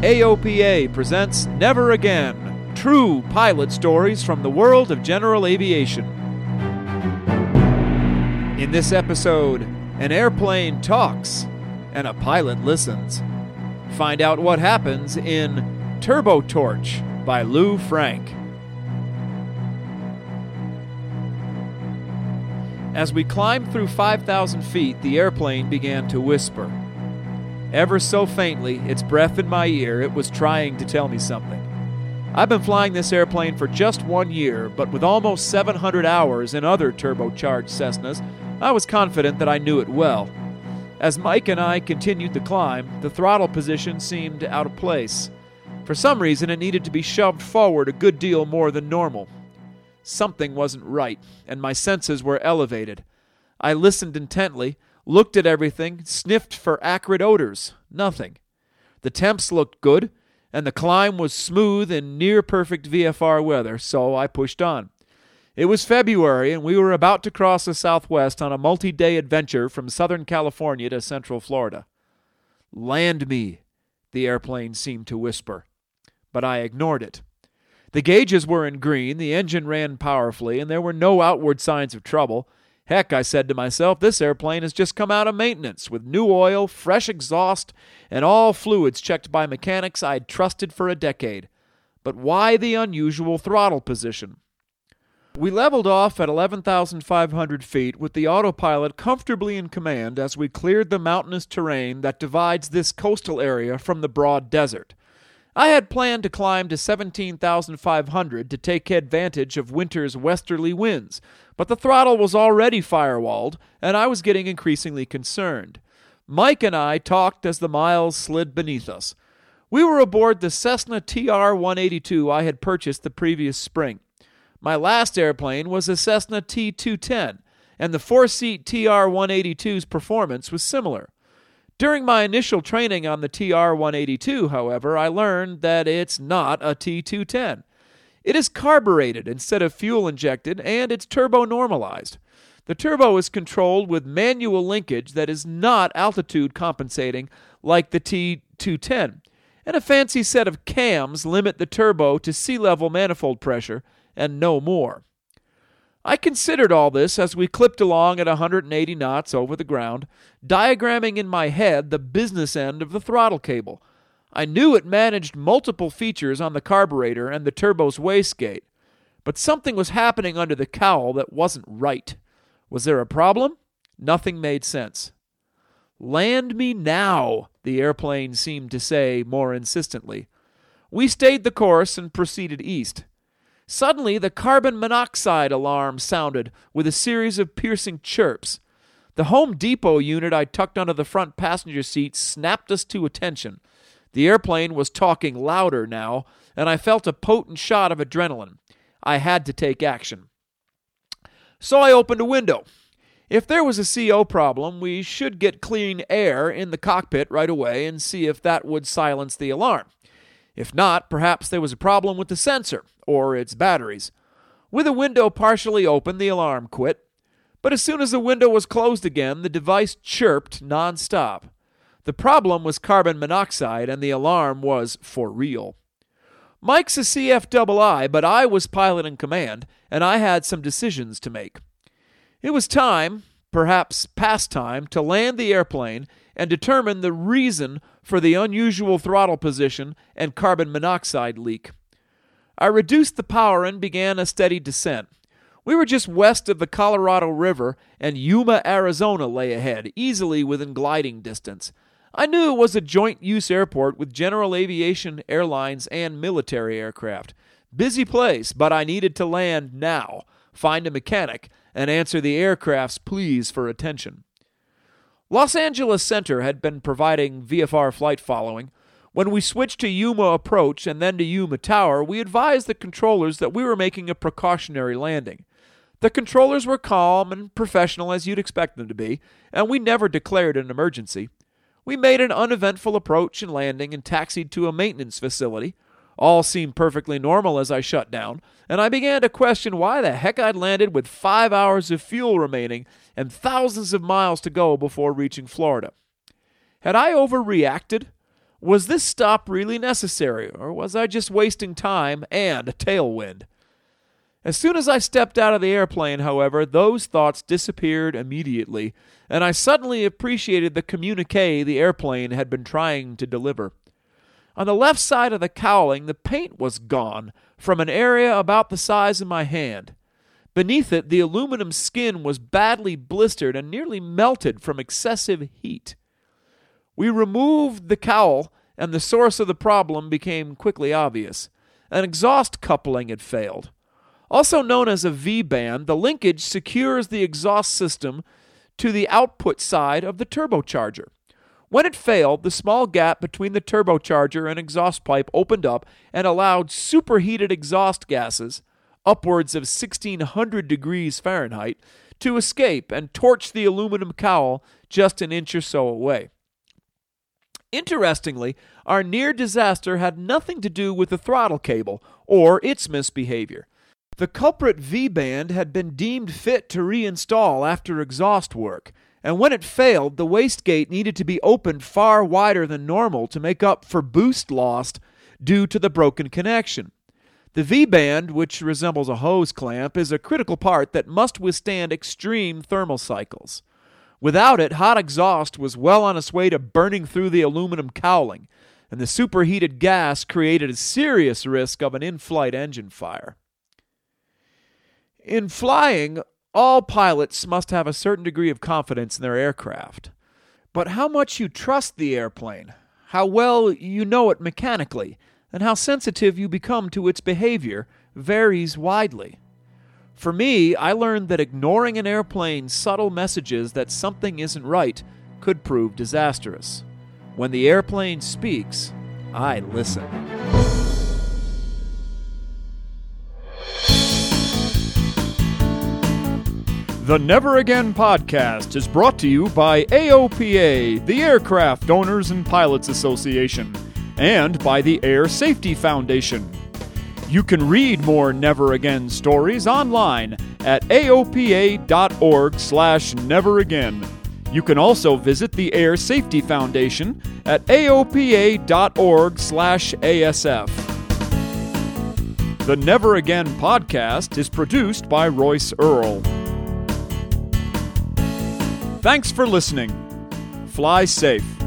AOPA presents Never Again, true pilot stories from the world of general aviation. In this episode, an airplane talks and a pilot listens. Find out what happens in Turbo Torch by Lou Frank. As we climbed through 5,000 feet, the airplane began to whisper. Ever so faintly, its breath in my ear, it was trying to tell me something. I've been flying this airplane for just 1 year, but with almost 700 hours in other turbocharged Cessnas, I was confident that I knew it well. As Mike and I continued the climb, the throttle position seemed out of place. For some reason, it needed to be shoved forward a good deal more than normal. Something wasn't right, and my senses were elevated. I listened intently, looked at everything, sniffed for acrid odors. Nothing. The temps looked good, and the climb was smooth in near-perfect VFR weather, so I pushed on. It was February, and we were about to cross the Southwest on a multi-day adventure from Southern California to Central Florida. "Land me," the airplane seemed to whisper. But I ignored it. The gauges were in green, the engine ran powerfully, and there were no outward signs of trouble. Heck, I said to myself, this airplane has just come out of maintenance with new oil, fresh exhaust, and all fluids checked by mechanics I'd trusted for a decade. But why the unusual throttle position? We leveled off at 11,500 feet with the autopilot comfortably in command as we cleared the mountainous terrain that divides this coastal area from the broad desert. I had planned to climb to 17,500 to take advantage of winter's westerly winds, but the throttle was already firewalled, and I was getting increasingly concerned. Mike and I talked as the miles slid beneath us. We were aboard the Cessna TR-182 I had purchased the previous spring. My last airplane was a Cessna T-210, and the four-seat TR-182's performance was similar. During my initial training on the TR-182, however, I learned that it's not a T-210. It is carbureted instead of fuel-injected, and it's turbo-normalized. The turbo is controlled with manual linkage that is not altitude compensating like the T-210, and a fancy set of cams limit the turbo to sea-level manifold pressure and no more. I considered all this as we clipped along at 180 knots over the ground, diagramming in my head the business end of the throttle cable. I knew it managed multiple features on the carburetor and the turbo's wastegate, but something was happening under the cowl that wasn't right. Was there a problem? Nothing made sense. "Land me now," the airplane seemed to say more insistently. We stayed the course and proceeded east. Suddenly, the carbon monoxide alarm sounded with a series of piercing chirps. The Home Depot unit I tucked under the front passenger seat snapped us to attention. The airplane was talking louder now, and I felt a potent shot of adrenaline. I had to take action. So I opened a window. If there was a CO problem, we should get clean air in the cockpit right away and see if that would silence the alarm. If not, perhaps there was a problem with the sensor or its batteries. With the window partially open, the alarm quit. But as soon as the window was closed again, the device chirped nonstop. The problem was carbon monoxide, and the alarm was for real. Mike's a CFII, but I was pilot in command, and I had some decisions to make. It was time, perhaps past time, to land the airplane and determine the reason for the unusual throttle position and carbon monoxide leak. I reduced the power and began a steady descent. We were just west of the Colorado River, and Yuma, Arizona lay ahead, easily within gliding distance. I knew it was a joint-use airport with general aviation, airlines, and military aircraft. Busy place, but I needed to land now, find a mechanic, and answer the aircraft's pleas for attention. Los Angeles Center had been providing VFR flight following. When we switched to Yuma approach and then to Yuma Tower, we advised the controllers that we were making a precautionary landing. The controllers were calm and professional as you'd expect them to be, and we never declared an emergency. We made an uneventful approach and landing and taxied to a maintenance facility. All seemed perfectly normal as I shut down, and I began to question why the heck I'd landed with 5 hours of fuel remaining and thousands of miles to go before reaching Florida. Had I overreacted? Was this stop really necessary, or was I just wasting time and a tailwind? As soon as I stepped out of the airplane, however, those thoughts disappeared immediately, and I suddenly appreciated the communique the airplane had been trying to deliver. On the left side of the cowling, the paint was gone from an area about the size of my hand. Beneath it, the aluminum skin was badly blistered and nearly melted from excessive heat. We removed the cowl, and the source of the problem became quickly obvious. An exhaust coupling had failed. Also known as a V-band, the linkage secures the exhaust system to the output side of the turbocharger. When it failed, the small gap between the turbocharger and exhaust pipe opened up and allowed superheated exhaust gases, upwards of 1600 degrees Fahrenheit, to escape and torch the aluminum cowl just an inch or so away. Interestingly, our near disaster had nothing to do with the throttle cable or its misbehavior. The culprit V-band had been deemed fit to reinstall after exhaust work, and when it failed, the wastegate needed to be opened far wider than normal to make up for boost lost due to the broken connection. The V-band, which resembles a hose clamp, is a critical part that must withstand extreme thermal cycles. Without it, hot exhaust was well on its way to burning through the aluminum cowling, and the superheated gas created a serious risk of an in-flight engine fire. In flying, all pilots must have a certain degree of confidence in their aircraft. But how much you trust the airplane, how well you know it mechanically, and how sensitive you become to its behavior varies widely. For me, I learned that ignoring an airplane's subtle messages that something isn't right could prove disastrous. When the airplane speaks, I listen. The Never Again podcast is brought to you by AOPA, the Aircraft Owners and Pilots Association, and by the Air Safety Foundation. You can read more Never Again stories online at aopa.org/neveragain. You can also visit the Air Safety Foundation at aopa.org/ASF. The Never Again podcast is produced by Royce Earl. Thanks for listening. Fly safe.